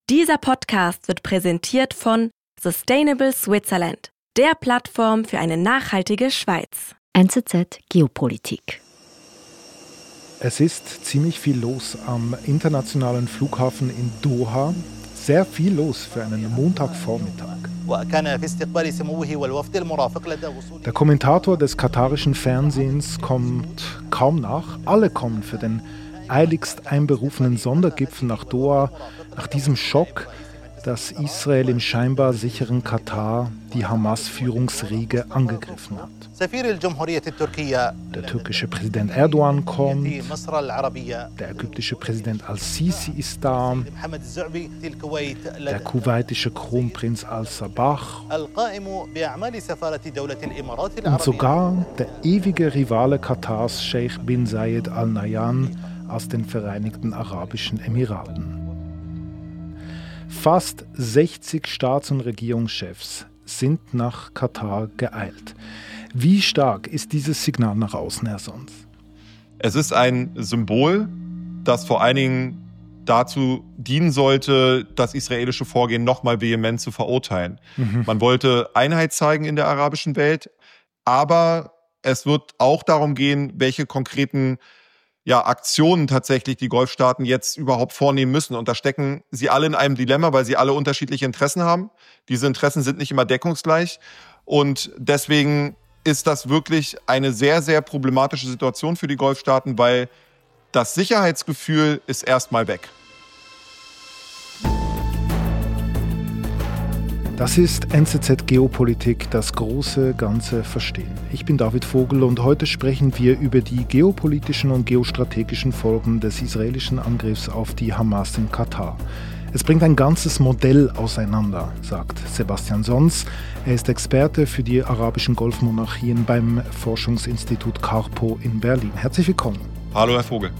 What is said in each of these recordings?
Dieser Podcast wird präsentiert von Sustainable Switzerland, der Plattform für eine nachhaltige Schweiz. NZZ Geopolitik. Es ist ziemlich viel los am internationalen Flughafen in Doha. Sehr viel los für einen Montagvormittag. Der Kommentator des katarischen Fernsehens kommt kaum nach. Alle kommen für den eiligst einberufenen Sondergipfel nach Doha, nach diesem Schock, dass Israel im scheinbar sicheren Katar die Hamas-Führungsriege angegriffen hat. Der türkische Präsident Erdogan kommt, der ägyptische Präsident Al-Sisi ist da, der kuwaitische Kronprinz Al-Sabah und sogar der ewige Rivale Katars, Sheikh bin Zayed Al Nahyan aus den Vereinigten Arabischen Emiraten. Fast 60 Staats- und Regierungschefs sind nach Katar geeilt. Wie stark ist dieses Signal nach außen, Herr Sons? Es ist ein Symbol, das vor allen Dingen dazu dienen sollte, das israelische Vorgehen nochmal vehement zu verurteilen. Man wollte Einheit zeigen in der arabischen Welt, aber es wird auch darum gehen, welche konkreten Aktionen tatsächlich die Golfstaaten jetzt überhaupt vornehmen müssen. Und da stecken sie alle in einem Dilemma, weil sie alle unterschiedliche Interessen haben. Diese Interessen sind nicht immer deckungsgleich. Und deswegen ist das wirklich eine sehr, sehr problematische Situation für die Golfstaaten, weil das Sicherheitsgefühl ist erstmal weg. Das ist NZZ Geopolitik, das große Ganze verstehen. Ich bin David Vogel und heute sprechen wir über die geopolitischen und geostrategischen Folgen des israelischen Angriffs auf die Hamas in Katar. Es bringt ein ganzes Modell auseinander, sagt Sebastian Sons. Er ist Experte für die arabischen Golfmonarchien beim Forschungsinstitut Carpo in Berlin. Herzlich willkommen. Hallo, Herr Vogel.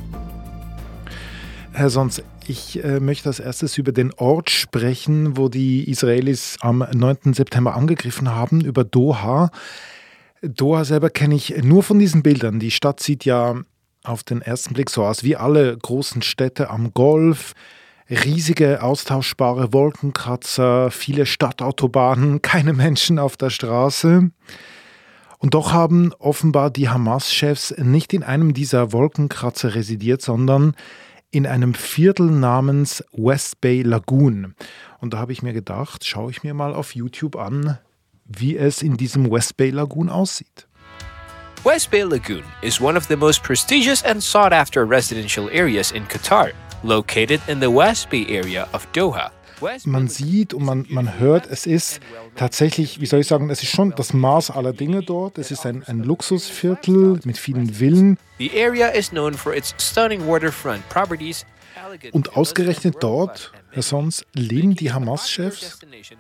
Herr Sons, ich möchte als erstes über den Ort sprechen, wo die Israelis am 9. September angegriffen haben, über Doha. Doha selber kenne ich nur von diesen Bildern. Die Stadt sieht ja auf den ersten Blick so aus wie alle großen Städte am Golf. Riesige austauschbare Wolkenkratzer, viele Stadtautobahnen, keine Menschen auf der Straße. Und doch haben offenbar die Hamas-Chefs nicht in einem dieser Wolkenkratzer residiert, sondern in einem Viertel namens West Bay Lagoon. Und da habe ich mir gedacht, schaue ich mir mal auf YouTube an, wie es in diesem West Bay Lagoon aussieht. West Bay Lagoon is one of the most prestigious and sought-after residential areas in Qatar, located in the West Bay area of Doha. Man sieht und man hört, es ist tatsächlich, es ist schon das Maß aller Dinge dort. Es ist ein Luxusviertel mit vielen Villen. The area is known for its stunning waterfront properties. Und ausgerechnet dort, Herr Sons, leben die Hamas-Chefs?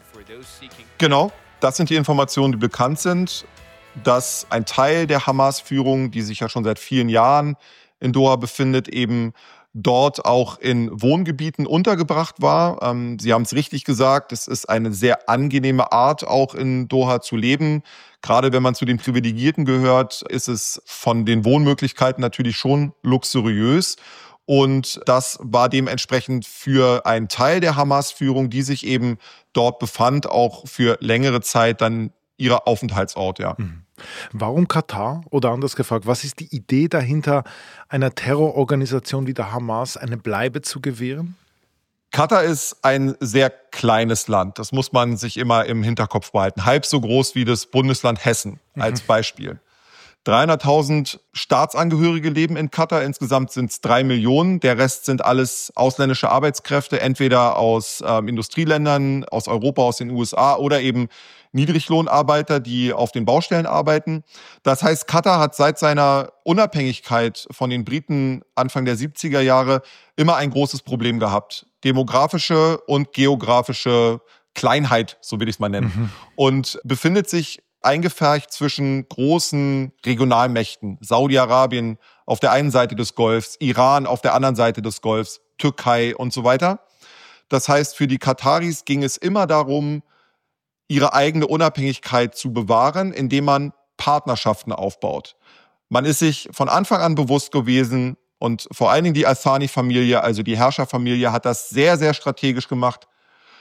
Genau, das sind die Informationen, die bekannt sind, dass ein Teil der Hamas-Führung, die sich ja schon seit vielen Jahren in Doha befindet, eben dort auch in Wohngebieten untergebracht war. Sie haben es richtig gesagt, es ist eine sehr angenehme Art, auch in Doha zu leben. Gerade wenn man zu den Privilegierten gehört, ist es von den Wohnmöglichkeiten natürlich schon luxuriös. Und das war dementsprechend für einen Teil der Hamas-Führung, die sich eben dort befand, auch für längere Zeit dann ihr Aufenthaltsort, ja. Warum Katar? Oder anders gefragt, was ist die Idee dahinter, einer Terrororganisation wie der Hamas eine Bleibe zu gewähren? Katar ist ein sehr kleines Land. Das muss man sich immer im Hinterkopf behalten. Halb so groß wie das Bundesland Hessen als Beispiel. 300.000 Staatsangehörige leben in Katar. Insgesamt sind es 3 Millionen. Der Rest sind alles ausländische Arbeitskräfte, entweder aus Industrieländern, aus Europa, aus den USA oder eben Niedriglohnarbeiter, die auf den Baustellen arbeiten. Das heißt, Katar hat seit seiner Unabhängigkeit von den Briten Anfang der 70er Jahre immer ein großes Problem gehabt. Demografische und geografische Kleinheit, so will ich es mal nennen. Und befindet sich eingepfercht zwischen großen Regionalmächten. Saudi-Arabien auf der einen Seite des Golfs, Iran auf der anderen Seite des Golfs, Türkei und so weiter. Das heißt, für die Kataris ging es immer darum, ihre eigene Unabhängigkeit zu bewahren, indem man Partnerschaften aufbaut. Man ist sich von Anfang an bewusst gewesen und vor allen Dingen die Al-Thani-Familie, also die Herrscherfamilie, hat das sehr, sehr strategisch gemacht.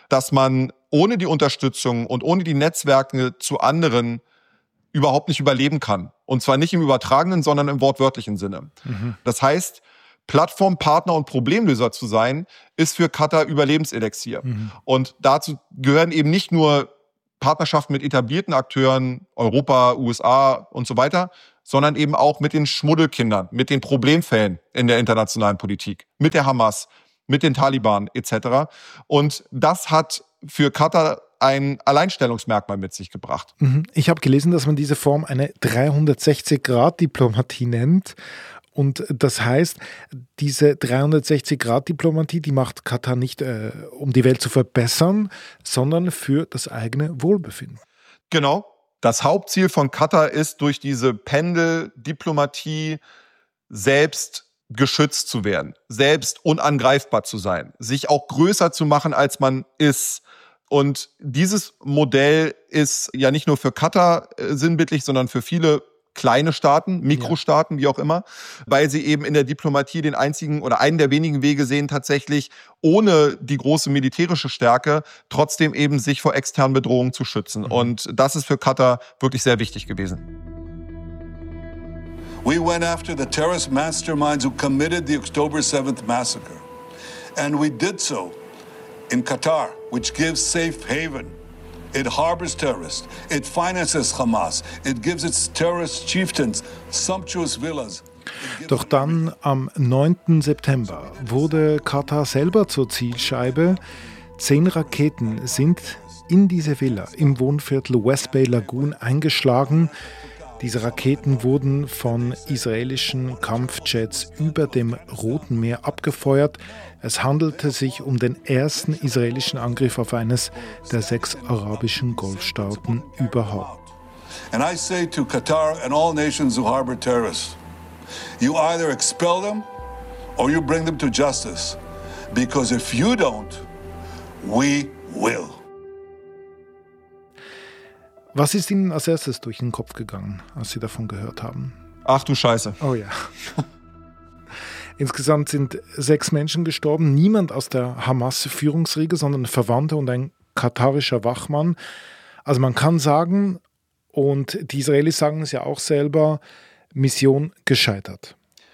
dass man ohne die Unterstützung und ohne die Netzwerke zu anderen überhaupt nicht überleben kann. Und zwar nicht im übertragenen, sondern im wortwörtlichen Sinne. Das heißt, Plattform, Partner und Problemlöser zu sein, ist für Katar Überlebenselixier. Und dazu gehören eben nicht nur Partnerschaften mit etablierten Akteuren, Europa, USA und so weiter, sondern eben auch mit den Schmuddelkindern, mit den Problemfällen in der internationalen Politik, mit der Hamas, mit den Taliban etc. Und das hat für Katar ein Alleinstellungsmerkmal mit sich gebracht. Ich habe gelesen, dass man diese Form eine 360-Grad-Diplomatie nennt. Und das heißt, diese 360-Grad-Diplomatie, die macht Katar nicht, um die Welt zu verbessern, sondern für das eigene Wohlbefinden. Genau. Das Hauptziel von Katar ist, durch diese Pendeldiplomatie selbst geschützt zu werden, selbst unangreifbar zu sein, sich auch größer zu machen, als man ist. Und dieses Modell ist ja nicht nur für Katar sinnbildlich, sondern für viele kleine Staaten, Mikrostaaten, wie auch immer, weil sie eben in der Diplomatie den einzigen oder einen der wenigen Wege sehen, tatsächlich ohne die große militärische Stärke trotzdem eben sich vor externen Bedrohungen zu schützen. Und das ist für Katar wirklich sehr wichtig gewesen. We went after the terrorist masterminds who committed the October 7th massacre. And we did so in Qatar, which gives safe haven. It harbors terrorists. It finances Hamas. It gives its terrorist chieftains sumptuous villas. Doch dann, am 9. September, wurde Katar selber zur Zielscheibe. 10 Raketen sind in diese Villa im Wohnviertel West Bay Lagoon eingeschlagen. Diese Raketen wurden von israelischen Kampfjets über dem Roten Meer abgefeuert. Es handelte sich um den ersten israelischen Angriff auf eines der 6 arabischen Golfstaaten überhaupt. And I say to Qatar and all nations who harbor terrorists, you either expel them or you bring them to justice. Because if you don't, we will. Was ist Ihnen als erstes durch den Kopf gegangen, als Sie davon gehört haben? Ach du Scheiße. Oh ja. Insgesamt sind 6 Menschen gestorben. Niemand aus der Hamas-Führungsriege, sondern Verwandte und ein katarischer Wachmann. Also man kann sagen, und die Israelis sagen es ja auch selber, Mission gescheitert.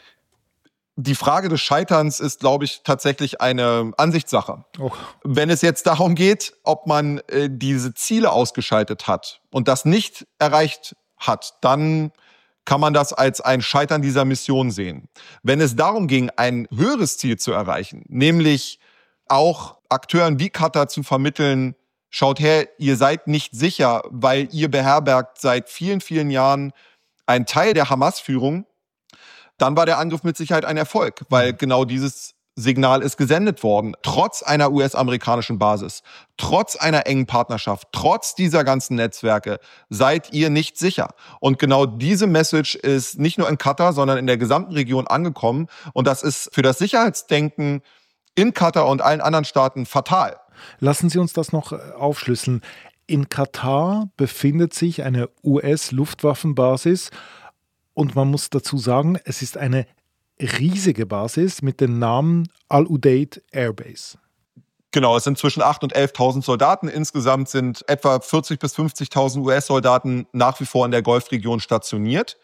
Die Frage des Scheiterns ist, glaube ich, tatsächlich eine Ansichtssache. Oh. Wenn es jetzt darum geht, ob man diese Ziele ausgeschaltet hat und das nicht erreicht hat, dann kann man das als ein Scheitern dieser Mission sehen. Wenn es darum ging, ein höheres Ziel zu erreichen, nämlich auch Akteuren wie Katar zu vermitteln, schaut her, ihr seid nicht sicher, weil ihr beherbergt seit vielen, vielen Jahren einen Teil der Hamas-Führung, dann war der Angriff mit Sicherheit ein Erfolg, weil genau dieses Signal ist gesendet worden. Trotz einer US-amerikanischen Basis, trotz einer engen Partnerschaft, trotz dieser ganzen Netzwerke seid ihr nicht sicher. Und genau diese Message ist nicht nur in Katar, sondern in der gesamten Region angekommen. Und das ist für das Sicherheitsdenken in Katar und allen anderen Staaten fatal. Lassen Sie uns das noch aufschlüsseln. In Katar befindet sich eine US-Luftwaffenbasis. Und man muss dazu sagen, es ist eine riesige Basis mit dem Namen Al-Udeid Airbase. Genau, es sind zwischen 8.000 und 11.000 Soldaten. Insgesamt sind etwa 40.000 bis 50.000 US-Soldaten nach wie vor in der Golfregion stationiert.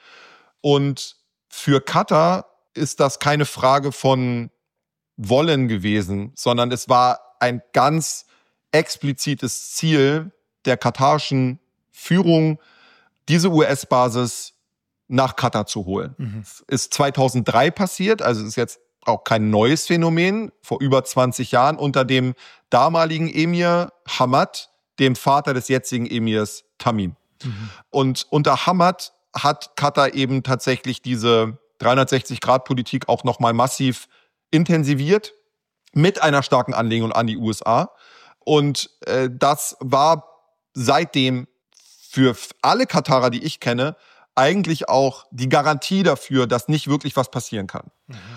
Und für Katar ist das keine Frage von Wollen gewesen, sondern es war ein ganz explizites Ziel der katarischen Führung, diese US-Basis nach Katar zu holen. Das ist 2003 passiert, also ist jetzt auch kein neues Phänomen, vor über 20 Jahren unter dem damaligen Emir Hamad, dem Vater des jetzigen Emirs Tamim. Und unter Hamad hat Katar eben tatsächlich diese 360-Grad-Politik auch nochmal massiv intensiviert, mit einer starken Anlehnung an die USA. Und das war seitdem für alle Katarer, die ich kenne, eigentlich auch die Garantie dafür, dass nicht wirklich was passieren kann.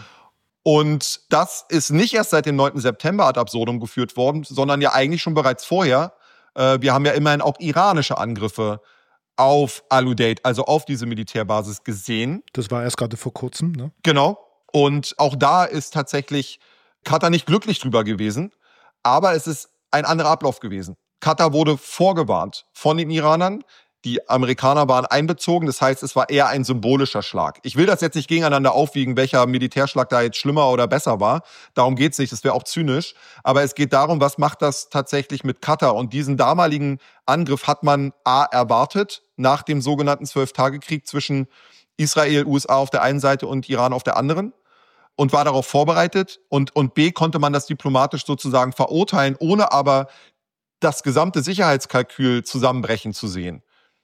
Und das ist nicht erst seit dem 9. September ad absurdum geführt worden, sondern ja eigentlich schon bereits vorher. Wir haben ja immerhin auch iranische Angriffe auf Al-Udeid, also auf diese Militärbasis gesehen. Das war erst gerade vor kurzem, ne? Genau. Und auch da ist tatsächlich Katar nicht glücklich drüber gewesen. Aber es ist ein anderer Ablauf gewesen. Katar wurde vorgewarnt von den Iranern. Die Amerikaner waren einbezogen, das heißt, es war eher ein symbolischer Schlag. Ich will das jetzt nicht gegeneinander aufwiegen, welcher Militärschlag da jetzt schlimmer oder besser war. Darum geht's nicht, das wäre auch zynisch. Aber es geht darum, was macht das tatsächlich mit Katar? Und diesen damaligen Angriff hat man A, erwartet, nach dem sogenannten 12-Tage-Krieg zwischen Israel, USA auf der einen Seite und Iran auf der anderen, und war darauf vorbereitet. Und B, konnte man das diplomatisch sozusagen verurteilen, ohne aber das gesamte Sicherheitskalkül zusammenbrechen zu sehen.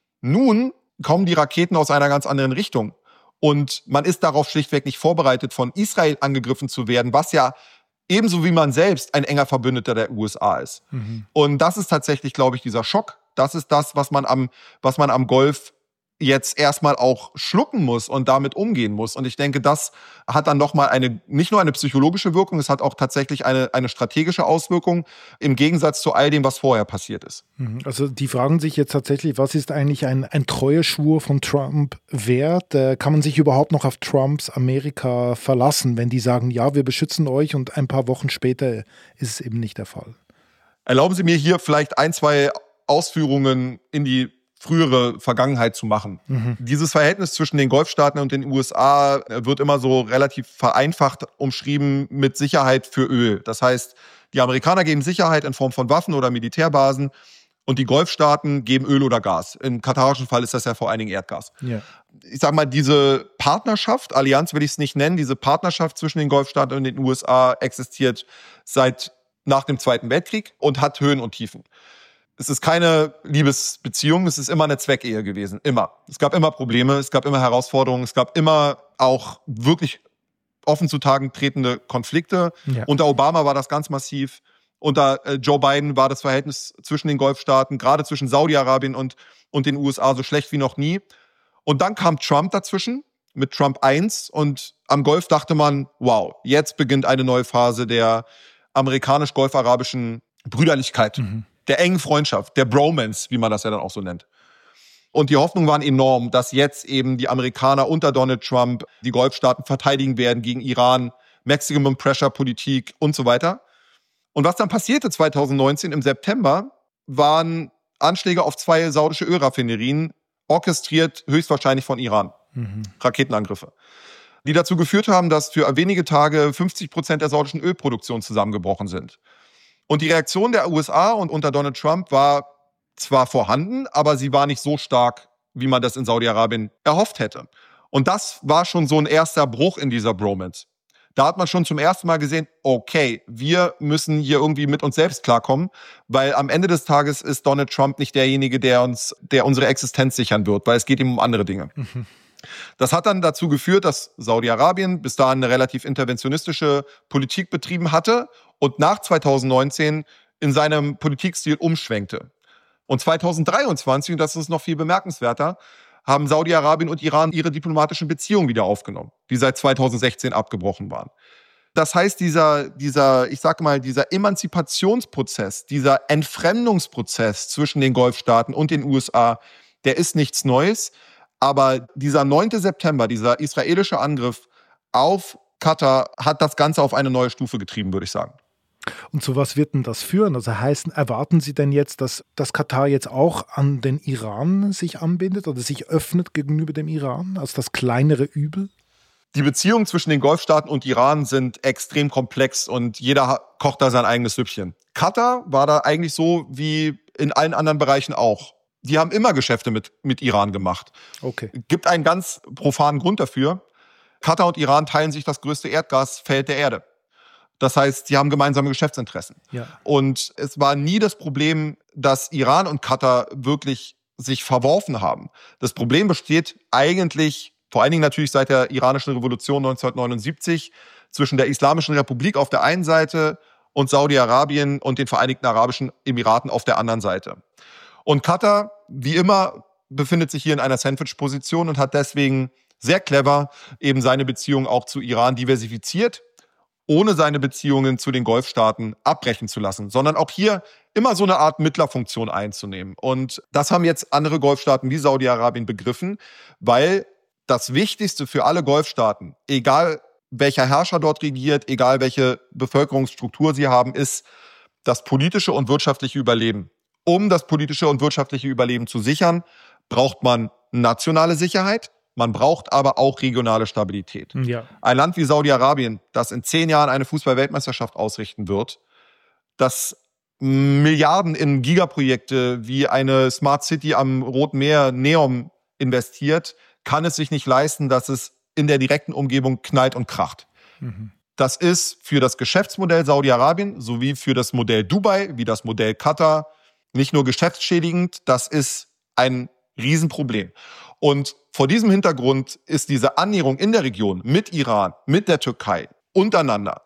Nun kommen die Raketen aus einer ganz anderen Richtung. Und man ist darauf schlichtweg nicht vorbereitet, von Israel angegriffen zu werden, was ja ebenso wie man selbst ein enger Verbündeter der USA ist. Und das ist tatsächlich, glaube ich, dieser Schock. Das ist das, was man am Golf jetzt erstmal auch schlucken muss und damit umgehen muss. Und ich denke, das hat dann nochmal nicht nur eine psychologische Wirkung, es hat auch tatsächlich eine strategische Auswirkung im Gegensatz zu all dem, was vorher passiert ist. Also die fragen sich jetzt tatsächlich, was ist eigentlich ein Treueschwur von Trump wert? Kann man sich überhaupt noch auf Trumps Amerika verlassen, wenn die sagen, ja, wir beschützen euch, und ein paar Wochen später ist es eben nicht der Fall? Erlauben Sie mir hier vielleicht 1, 2 Ausführungen in die frühere Vergangenheit zu machen. Dieses Verhältnis zwischen den Golfstaaten und den USA wird immer so relativ vereinfacht umschrieben mit Sicherheit für Öl. Das heißt, die Amerikaner geben Sicherheit in Form von Waffen oder Militärbasen und die Golfstaaten geben Öl oder Gas. Im katarischen Fall ist das ja vor allen Dingen Erdgas. Ja. Ich sag mal, diese Partnerschaft, Allianz will ich es nicht nennen, diese Partnerschaft zwischen den Golfstaaten und den USA existiert seit nach dem Zweiten Weltkrieg und hat Höhen und Tiefen. Es ist keine Liebesbeziehung, es ist immer eine Zweckehe gewesen, immer. Es gab immer Probleme, es gab immer Herausforderungen, es gab immer auch wirklich offen zutage tretende Konflikte. Ja. Unter Obama war das ganz massiv. Unter Joe Biden war das Verhältnis zwischen den Golfstaaten, gerade zwischen Saudi-Arabien und den USA, so schlecht wie noch nie. Und dann kam Trump dazwischen mit Trump 1 und am Golf dachte man, wow, jetzt beginnt eine neue Phase der amerikanisch-golf-arabischen Brüderlichkeit. Der engen Freundschaft, der Bromance, wie man das ja dann auch so nennt. Und die Hoffnungen waren enorm, dass jetzt eben die Amerikaner unter Donald Trump die Golfstaaten verteidigen werden gegen Iran, Maximum Pressure Politik und so weiter. Und was dann passierte 2019 im September, waren Anschläge auf 2 saudische Ölraffinerien, orchestriert höchstwahrscheinlich von Iran. Raketenangriffe. Die dazu geführt haben, dass für wenige Tage 50% der saudischen Ölproduktion zusammengebrochen sind. Und die Reaktion der USA und unter Donald Trump war zwar vorhanden, aber sie war nicht so stark, wie man das in Saudi-Arabien erhofft hätte. Und das war schon so ein erster Bruch in dieser Bromance. Da hat man schon zum ersten Mal gesehen, okay, wir müssen hier irgendwie mit uns selbst klarkommen, weil am Ende des Tages ist Donald Trump nicht derjenige, der unsere Existenz sichern wird, weil es geht ihm um andere Dinge. Das hat dann dazu geführt, dass Saudi-Arabien bis dahin eine relativ interventionistische Politik betrieben hatte und nach 2019 in seinem Politikstil umschwenkte. Und 2023, und das ist noch viel bemerkenswerter, haben Saudi-Arabien und Iran ihre diplomatischen Beziehungen wieder aufgenommen, die seit 2016 abgebrochen waren. Das heißt, dieser Emanzipationsprozess, dieser Entfremdungsprozess zwischen den Golfstaaten und den USA, der ist nichts Neues. Aber dieser 9. September, dieser israelische Angriff auf Katar hat das Ganze auf eine neue Stufe getrieben, würde ich sagen. Und zu was wird denn das führen? Also erwarten Sie denn jetzt, dass Katar jetzt auch an den Iran sich anbindet oder sich öffnet gegenüber dem Iran, als das kleinere Übel? Die Beziehungen zwischen den Golfstaaten und Iran sind extrem komplex und jeder kocht da sein eigenes Süppchen. Katar war da eigentlich so wie in allen anderen Bereichen auch. Die haben immer Geschäfte mit Iran gemacht. Okay. Gibt einen ganz profanen Grund dafür. Katar und Iran teilen sich das größte Erdgasfeld der Erde. Das heißt, sie haben gemeinsame Geschäftsinteressen. Ja. Und es war nie das Problem, dass Iran und Katar wirklich sich verworfen haben. Das Problem besteht eigentlich, vor allen Dingen natürlich seit der iranischen Revolution 1979, zwischen der Islamischen Republik auf der einen Seite und Saudi-Arabien und den Vereinigten Arabischen Emiraten auf der anderen Seite. Und Katar, wie immer, befindet sich hier in einer Sandwich-Position und hat deswegen sehr clever eben seine Beziehungen auch zu Iran diversifiziert, ohne seine Beziehungen zu den Golfstaaten abbrechen zu lassen, sondern auch hier immer so eine Art Mittlerfunktion einzunehmen. Und das haben jetzt andere Golfstaaten wie Saudi-Arabien begriffen, weil das Wichtigste für alle Golfstaaten, egal welcher Herrscher dort regiert, egal welche Bevölkerungsstruktur sie haben, ist, das politische und wirtschaftliche Überleben. Um das politische und wirtschaftliche Überleben zu sichern, braucht man nationale Sicherheit, man braucht aber auch regionale Stabilität. Ja. Ein Land wie Saudi-Arabien, das in 10 Jahren eine Fußball-Weltmeisterschaft ausrichten wird, das Milliarden in Gigaprojekte wie eine Smart City am Roten Meer, NEOM, investiert, kann es sich nicht leisten, dass es in der direkten Umgebung knallt und kracht. Das ist für das Geschäftsmodell Saudi-Arabien sowie für das Modell Dubai, wie das Modell Katar, nicht nur geschäftsschädigend, das ist ein Riesenproblem. Und vor diesem Hintergrund ist diese Annäherung in der Region mit Iran, mit der Türkei, untereinander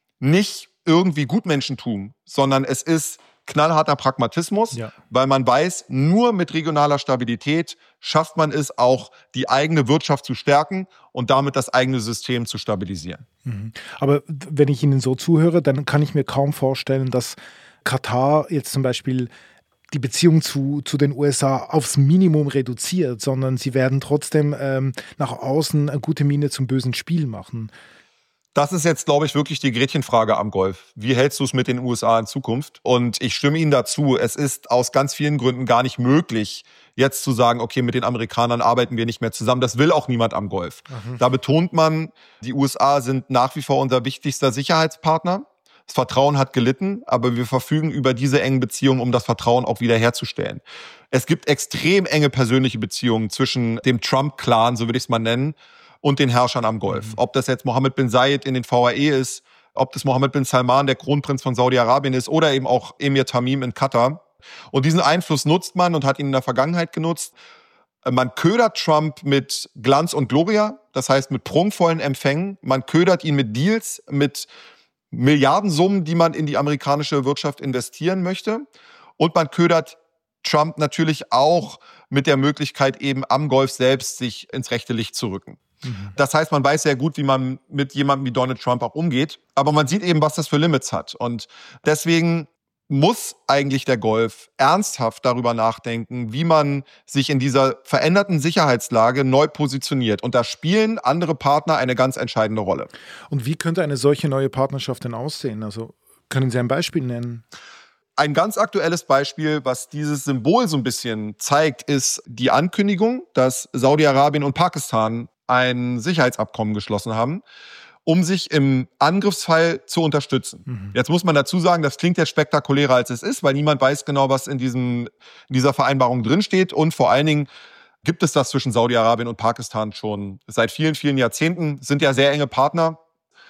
nicht irgendwie Gutmenschentum, sondern es ist knallharter Pragmatismus, weil man weiß, nur mit regionaler Stabilität schafft man es auch, die eigene Wirtschaft zu stärken und damit das eigene System zu stabilisieren. Aber wenn ich Ihnen so zuhöre, dann kann ich mir kaum vorstellen, dass Katar jetzt zum Beispiel die Beziehung zu den USA aufs Minimum reduziert, sondern sie werden trotzdem nach außen eine gute Miene zum bösen Spiel machen. Das ist jetzt, glaube ich, wirklich die Gretchenfrage am Golf. Wie hältst du es mit den USA in Zukunft? Und ich stimme Ihnen dazu, es ist aus ganz vielen Gründen gar nicht möglich, jetzt zu sagen, okay, mit den Amerikanern arbeiten wir nicht mehr zusammen. Das will auch niemand am Golf. Da betont man, die USA sind nach wie vor unser wichtigster Sicherheitspartner. Das Vertrauen hat gelitten, aber wir verfügen über diese engen Beziehungen, um das Vertrauen auch wiederherzustellen. Es gibt extrem enge persönliche Beziehungen zwischen dem Trump-Clan, so würde ich es mal nennen, und den Herrschern am Golf. Ob das jetzt Mohammed bin Zayed in den VAE ist, ob das Mohammed bin Salman, der Kronprinz von Saudi-Arabien ist, oder eben auch Emir Tamim in Katar. Und diesen Einfluss nutzt man und hat ihn in der Vergangenheit genutzt. Man ködert Trump mit Glanz und Gloria, das heißt mit prunkvollen Empfängen. Man ködert ihn mit Deals, mit Milliardensummen, die man in die amerikanische Wirtschaft investieren möchte. Und man ködert Trump natürlich auch mit der Möglichkeit, eben am Golf selbst sich ins rechte Licht zu rücken. Das heißt, man weiß sehr gut, wie man mit jemandem wie Donald Trump auch umgeht. Aber man sieht eben, was das für Limits hat. Und deswegen muss eigentlich der Golf ernsthaft darüber nachdenken, wie man sich in dieser veränderten Sicherheitslage neu positioniert. Und da spielen andere Partner eine ganz entscheidende Rolle. Und wie könnte eine solche neue Partnerschaft denn aussehen? Also können Sie ein Beispiel nennen? Ein ganz aktuelles Beispiel, was dieses Symbol so ein bisschen zeigt, ist die Ankündigung, dass Saudi-Arabien und Pakistan ein Sicherheitsabkommen geschlossen haben, um sich im Angriffsfall zu unterstützen. Jetzt muss man dazu sagen, das klingt jetzt spektakulärer, als es ist, weil niemand weiß genau, was in dieser Vereinbarung drinsteht. Und vor allen Dingen gibt es das zwischen Saudi-Arabien und Pakistan schon seit vielen, vielen Jahrzehnten, sind ja sehr enge Partner.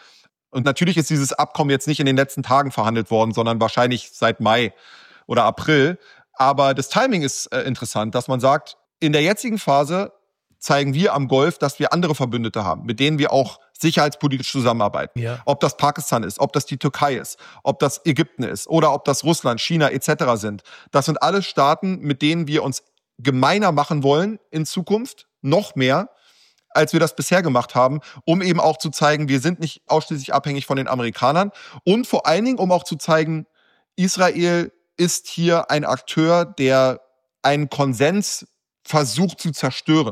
Und natürlich ist dieses Abkommen jetzt nicht in den letzten Tagen verhandelt worden, sondern wahrscheinlich seit Mai oder April. Aber das Timing ist interessant, dass man sagt, in der jetzigen Phase zeigen wir am Golf, dass wir andere Verbündete haben, mit denen wir auch sicherheitspolitisch zusammenarbeiten. Ja. Ob das Pakistan ist, ob das die Türkei ist, ob das Ägypten ist oder ob das Russland, China etc. sind. Das sind alles Staaten, mit denen wir uns gemeiner machen wollen in Zukunft, noch mehr, als wir das bisher gemacht haben, um eben auch zu zeigen, wir sind nicht ausschließlich abhängig von den Amerikanern und vor allen Dingen, um auch zu zeigen, Israel ist hier ein Akteur, der einen Konsens versucht zu zerstören.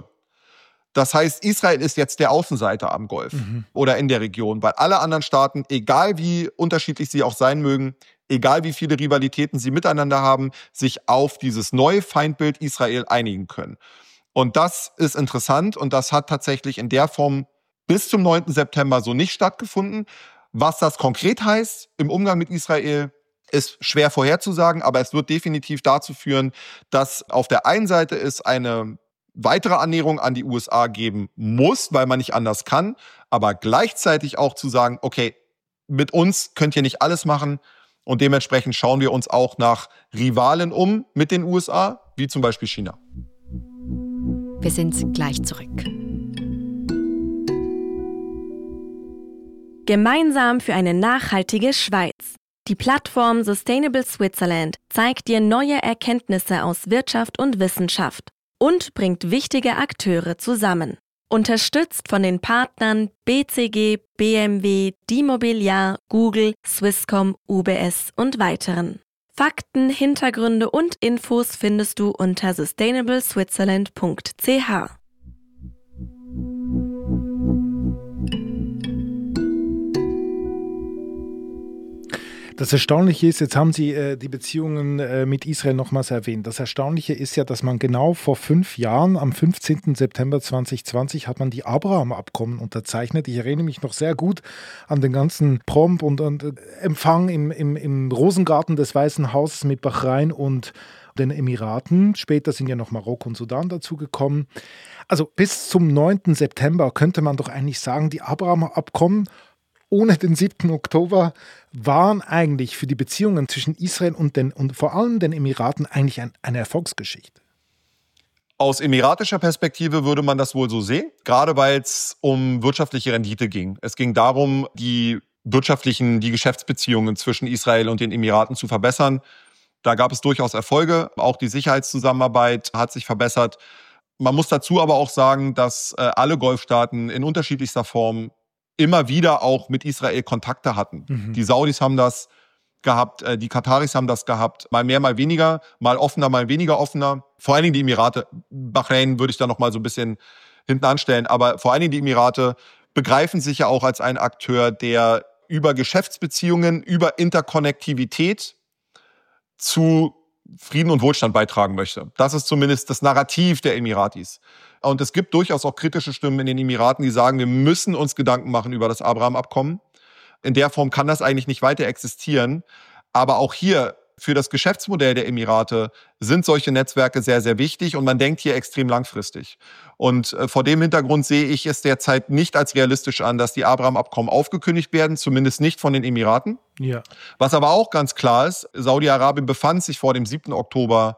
Das heißt, Israel ist jetzt der Außenseiter am Golf oder in der Region, weil alle anderen Staaten, egal wie unterschiedlich sie auch sein mögen, egal wie viele Rivalitäten sie miteinander haben, sich auf dieses neue Feindbild Israel einigen können. Und das ist interessant und das hat tatsächlich in der Form bis zum 9. September so nicht stattgefunden. Was das konkret heißt im Umgang mit Israel, ist schwer vorherzusagen, aber es wird definitiv dazu führen, dass auf der einen Seite es eine weitere Annäherung an die USA geben muss, weil man nicht anders kann, aber gleichzeitig auch zu sagen, okay, mit uns könnt ihr nicht alles machen und dementsprechend schauen wir uns auch nach Rivalen um mit den USA, wie zum Beispiel China. Wir sind gleich zurück. Gemeinsam für eine nachhaltige Schweiz. Die Plattform Sustainable Switzerland zeigt dir neue Erkenntnisse aus Wirtschaft und Wissenschaft und bringt wichtige Akteure zusammen. Unterstützt von den Partnern BCG, BMW, Dimobiliar, Google, Swisscom, UBS und weiteren. Fakten, Hintergründe und Infos findest du unter sustainableswitzerland.ch. Das Erstaunliche ist, jetzt haben Sie die Beziehungen mit Israel nochmals erwähnt. Das Erstaunliche ist ja, dass man genau vor 5 Jahren, am 15. September 2020, hat man die Abraham-Abkommen unterzeichnet. Ich erinnere mich noch sehr gut an den ganzen Pomp und Empfang im Rosengarten des Weißen Hauses mit Bahrain und den Emiraten. Später sind ja noch Marokko und Sudan dazugekommen. Also bis zum 9. September könnte man doch eigentlich sagen, die Abraham-Abkommen ohne den 7. Oktober waren eigentlich für die Beziehungen zwischen Israel und vor allem den Emiraten eigentlich eine Erfolgsgeschichte. Aus emiratischer Perspektive würde man das wohl so sehen, gerade weil es um wirtschaftliche Rendite ging. Es ging darum, die Geschäftsbeziehungen zwischen Israel und den Emiraten zu verbessern. Da gab es durchaus Erfolge. Auch die Sicherheitszusammenarbeit hat sich verbessert. Man muss dazu aber auch sagen, dass alle Golfstaaten in unterschiedlichster Form immer wieder auch mit Israel Kontakte hatten. Die Saudis haben das gehabt, die Kataris haben das gehabt, mal mehr, mal weniger, mal offener, mal weniger offener. Vor allen Dingen die Emirate, Bahrain würde ich da noch mal so ein bisschen hinten anstellen, aber vor allen Dingen die Emirate begreifen sich ja auch als ein Akteur, der über Geschäftsbeziehungen, über Interkonnektivität zu Frieden und Wohlstand beitragen möchte. Das ist zumindest das Narrativ der Emiratis. Und es gibt durchaus auch kritische Stimmen in den Emiraten, die sagen, wir müssen uns Gedanken machen über das Abraham-Abkommen. In der Form kann das eigentlich nicht weiter existieren. Aber auch hier für das Geschäftsmodell der Emirate sind solche Netzwerke sehr, sehr wichtig und man denkt hier extrem langfristig. Und vor dem Hintergrund sehe ich es derzeit nicht als realistisch an, dass die Abraham-Abkommen aufgekündigt werden, zumindest nicht von den Emiraten. Ja. Was aber auch ganz klar ist, Saudi-Arabien befand sich vor dem 7. Oktober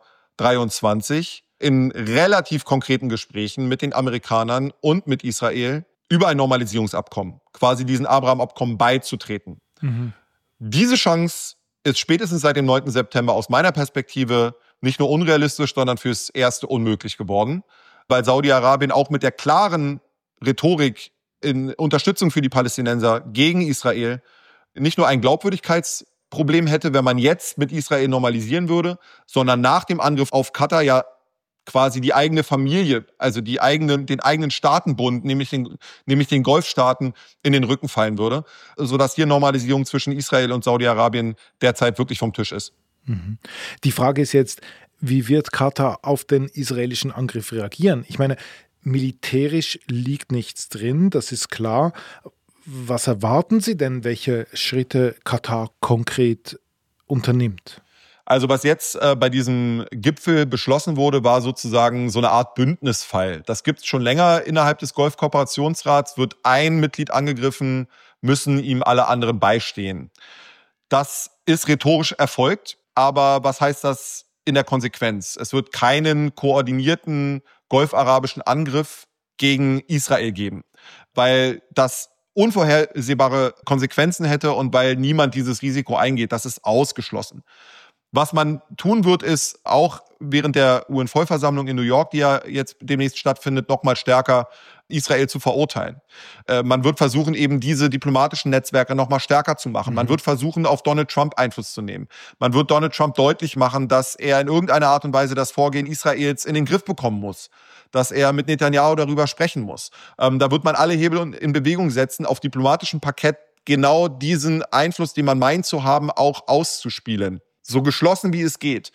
2023 in relativ konkreten Gesprächen mit den Amerikanern und mit Israel über ein Normalisierungsabkommen, quasi diesen Abraham-Abkommen beizutreten. Diese Chance ist spätestens seit dem 9. September aus meiner Perspektive nicht nur unrealistisch, sondern fürs Erste unmöglich geworden, weil Saudi-Arabien auch mit der klaren Rhetorik in Unterstützung für die Palästinenser gegen Israel nicht nur ein Glaubwürdigkeitsproblem hätte, wenn man jetzt mit Israel normalisieren würde, sondern nach dem Angriff auf Katar ja quasi die eigene Familie, also den eigenen Staatenbund, nämlich den Golfstaaten, in den Rücken fallen würde, sodass hier Normalisierung zwischen Israel und Saudi-Arabien derzeit wirklich vom Tisch ist. Die Frage ist jetzt, wie wird Katar auf den israelischen Angriff reagieren? Ich meine, militärisch liegt nichts drin, das ist klar. Was erwarten Sie denn, welche Schritte Katar konkret unternimmt? Also was jetzt bei diesem Gipfel beschlossen wurde, war sozusagen so eine Art Bündnisfall. Das gibt es schon länger innerhalb des Golfkooperationsrats. Wird ein Mitglied angegriffen, müssen ihm alle anderen beistehen. Das ist rhetorisch erfolgt, aber was heißt das in der Konsequenz? Es wird keinen koordinierten golfarabischen Angriff gegen Israel geben, weil das unvorhersehbare Konsequenzen hätte und weil niemand dieses Risiko eingeht. Das ist ausgeschlossen. Was man tun wird, ist auch während der UN-Vollversammlung in New York, die ja jetzt demnächst stattfindet, noch mal stärker Israel zu verurteilen. Man wird versuchen, eben diese diplomatischen Netzwerke noch mal stärker zu machen. Man wird versuchen, auf Donald Trump Einfluss zu nehmen. Man wird Donald Trump deutlich machen, dass er in irgendeiner Art und Weise das Vorgehen Israels in den Griff bekommen muss. Dass er mit Netanyahu darüber sprechen muss. Da wird man alle Hebel in Bewegung setzen, auf diplomatischem Parkett genau diesen Einfluss, den man meint zu haben, auch auszuspielen. So geschlossen wie es geht.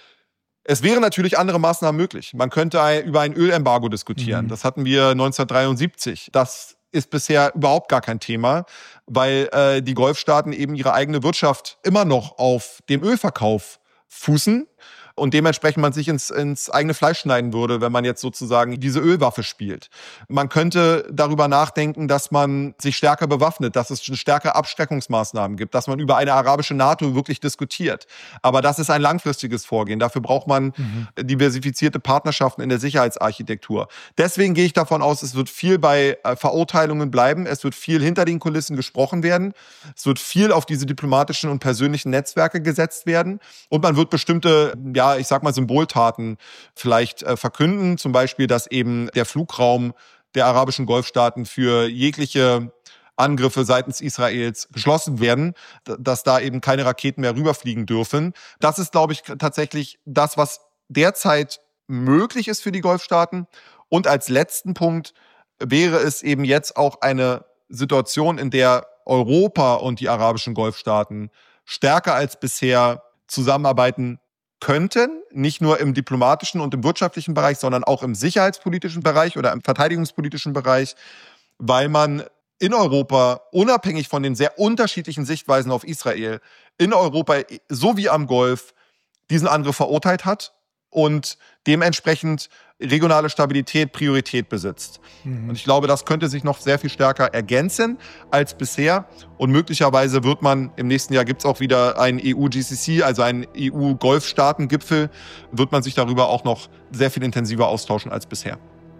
Es wären natürlich andere Maßnahmen möglich. Man könnte über ein Ölembargo diskutieren. Das hatten wir 1973. Das ist bisher überhaupt gar kein Thema, weil die Golfstaaten eben ihre eigene Wirtschaft immer noch auf dem Ölverkauf fußen und dementsprechend man sich ins eigene Fleisch schneiden würde, wenn man jetzt sozusagen diese Ölwaffe spielt. Man könnte darüber nachdenken, dass man sich stärker bewaffnet, dass es stärkere Abschreckungsmaßnahmen gibt, dass man über eine arabische NATO wirklich diskutiert. Aber das ist ein langfristiges Vorgehen. Dafür braucht man diversifizierte Partnerschaften in der Sicherheitsarchitektur. Deswegen gehe ich davon aus, es wird viel bei Verurteilungen bleiben. Es wird viel hinter den Kulissen gesprochen werden. Es wird viel auf diese diplomatischen und persönlichen Netzwerke gesetzt werden. Und man wird bestimmte, ich sag mal, Symboltaten vielleicht verkünden. Zum Beispiel, dass eben der Flugraum der arabischen Golfstaaten für jegliche Angriffe seitens Israels geschlossen werden, dass da eben keine Raketen mehr rüberfliegen dürfen. Das ist, glaube ich, tatsächlich das, was derzeit möglich ist für die Golfstaaten. Und als letzten Punkt wäre es eben jetzt auch eine Situation, in der Europa und die arabischen Golfstaaten stärker als bisher zusammenarbeiten könnten, nicht nur im diplomatischen und im wirtschaftlichen Bereich, sondern auch im sicherheitspolitischen Bereich oder im verteidigungspolitischen Bereich, weil man in Europa, unabhängig von den sehr unterschiedlichen Sichtweisen auf Israel, in Europa sowie am Golf diesen Angriff verurteilt hat und dementsprechend regionale Stabilität Priorität besitzt. Und ich glaube, das könnte sich noch sehr viel stärker ergänzen als bisher. Und möglicherweise wird man, im nächsten Jahr gibt es auch wieder einen EU-GCC, also einen EU-Golfstaatengipfel, wird man sich darüber auch noch sehr viel intensiver austauschen als bisher.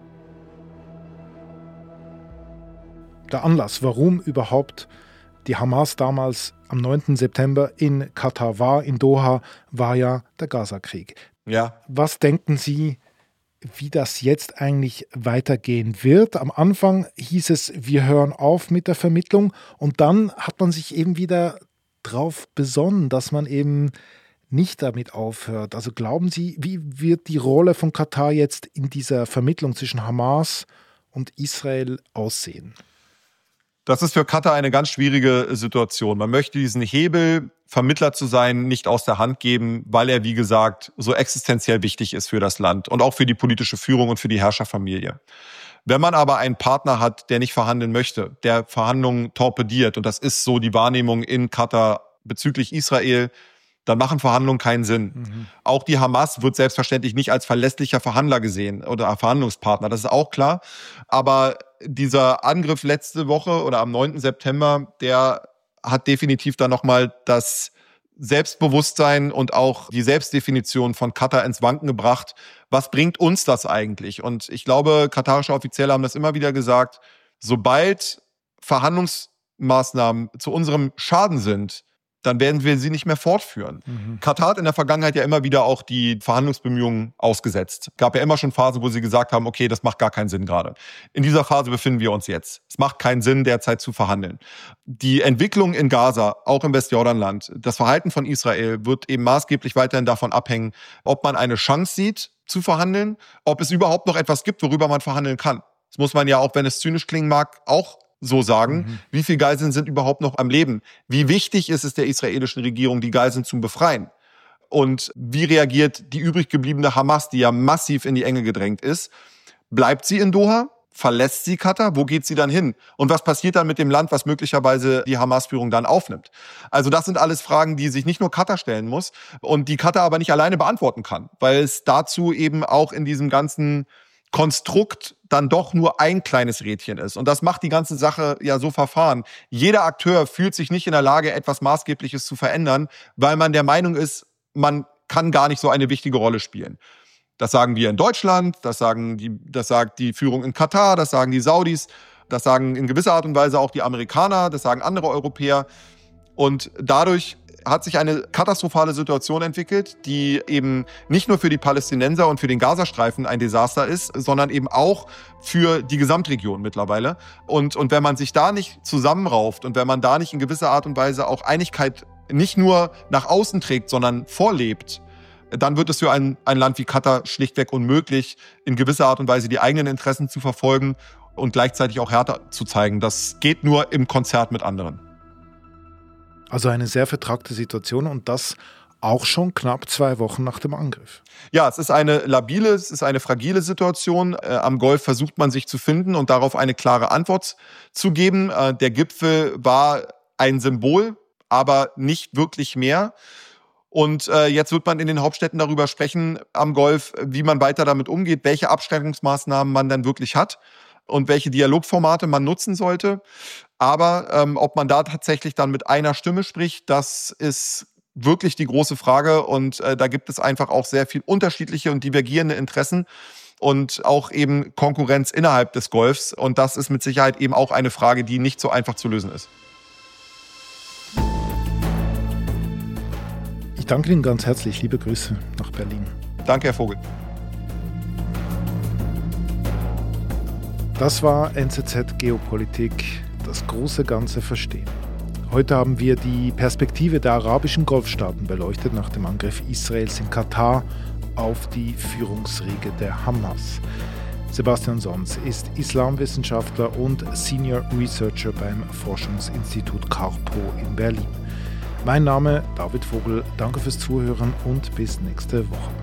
Der Anlass, warum überhaupt die Hamas damals am 9. September in Katar war, in Doha, war ja der Gaza-Krieg. Ja. Was denken Sie, wie das jetzt eigentlich weitergehen wird? Am Anfang hieß es, wir hören auf mit der Vermittlung und dann hat man sich eben wieder drauf besonnen, dass man eben nicht damit aufhört. Also glauben Sie, wie wird die Rolle von Katar jetzt in dieser Vermittlung zwischen Hamas und Israel aussehen? Das ist für Katar eine ganz schwierige Situation. Man möchte diesen Hebel, Vermittler zu sein, nicht aus der Hand geben, weil er, wie gesagt, so existenziell wichtig ist für das Land und auch für die politische Führung und für die Herrscherfamilie. Wenn man aber einen Partner hat, der nicht verhandeln möchte, der Verhandlungen torpediert, und das ist so die Wahrnehmung in Katar bezüglich Israel, dann machen Verhandlungen keinen Sinn. Auch die Hamas wird selbstverständlich nicht als verlässlicher Verhandler gesehen oder Verhandlungspartner, das ist auch klar. Aber dieser Angriff letzte Woche oder am 9. September, der hat definitiv dann nochmal das Selbstbewusstsein und auch die Selbstdefinition von Katar ins Wanken gebracht. Was bringt uns das eigentlich? Und ich glaube, katarische Offizielle haben das immer wieder gesagt, sobald Verhandlungsmaßnahmen zu unserem Schaden sind, dann werden wir sie nicht mehr fortführen. Katar hat in der Vergangenheit ja immer wieder auch die Verhandlungsbemühungen ausgesetzt. Gab ja immer schon Phasen, wo sie gesagt haben, okay, das macht gar keinen Sinn gerade. In dieser Phase befinden wir uns jetzt. Es macht keinen Sinn, derzeit zu verhandeln. Die Entwicklung in Gaza, auch im Westjordanland, das Verhalten von Israel wird eben maßgeblich weiterhin davon abhängen, ob man eine Chance sieht, zu verhandeln, ob es überhaupt noch etwas gibt, worüber man verhandeln kann. Das muss man ja, auch wenn es zynisch klingen mag, auch so sagen. Wie viele Geiseln sind überhaupt noch am Leben? Wie wichtig ist es der israelischen Regierung, die Geiseln zu befreien? Und wie reagiert die übrig gebliebene Hamas, die ja massiv in die Enge gedrängt ist? Bleibt sie in Doha? Verlässt sie Katar? Wo geht sie dann hin? Und was passiert dann mit dem Land, was möglicherweise die Hamas-Führung dann aufnimmt? Also das sind alles Fragen, die sich nicht nur Katar stellen muss und die Katar aber nicht alleine beantworten kann, weil es dazu eben auch in diesem ganzen Konstrukt dann doch nur ein kleines Rädchen ist. Und das macht die ganze Sache ja so verfahren. Jeder Akteur fühlt sich nicht in der Lage, etwas Maßgebliches zu verändern, weil man der Meinung ist, man kann gar nicht so eine wichtige Rolle spielen. Das sagen wir in Deutschland, das sagt die Führung in Katar, das sagen die Saudis, das sagen in gewisser Art und Weise auch die Amerikaner, das sagen andere Europäer. Und dadurch hat sich eine katastrophale Situation entwickelt, die eben nicht nur für die Palästinenser und für den Gazastreifen ein Desaster ist, sondern eben auch für die Gesamtregion mittlerweile. Und wenn man sich da nicht zusammenrauft und wenn man da nicht in gewisser Art und Weise auch Einigkeit nicht nur nach außen trägt, sondern vorlebt, dann wird es für ein Land wie Katar schlichtweg unmöglich, in gewisser Art und Weise die eigenen Interessen zu verfolgen und gleichzeitig auch Härte zu zeigen. Das geht nur im Konzert mit anderen. Also eine sehr vertragte Situation und das auch schon knapp 2 Wochen nach dem Angriff. Ja, es ist eine fragile Situation. Am Golf versucht man sich zu finden und darauf eine klare Antwort zu geben. Der Gipfel war ein Symbol, aber nicht wirklich mehr. Und jetzt wird man in den Hauptstädten darüber sprechen am Golf, wie man weiter damit umgeht, welche Abschreckungsmaßnahmen man dann wirklich hat und welche Dialogformate man nutzen sollte. Aber ob man da tatsächlich dann mit einer Stimme spricht, das ist wirklich die große Frage. Und da gibt es einfach auch sehr viel unterschiedliche und divergierende Interessen und auch eben Konkurrenz innerhalb des Golfs. Und das ist mit Sicherheit eben auch eine Frage, die nicht so einfach zu lösen ist. Ich danke Ihnen ganz herzlich. Liebe Grüße nach Berlin. Danke, Herr Vogel. Das war NZZ Geopolitik, das große Ganze verstehen. Heute haben wir die Perspektive der arabischen Golfstaaten beleuchtet nach dem Angriff Israels in Katar auf die Führungsriege der Hamas. Sebastian Sons ist Islamwissenschaftler und Senior Researcher beim Forschungsinstitut Carpo in Berlin. Mein Name David Vogel, danke fürs Zuhören und bis nächste Woche.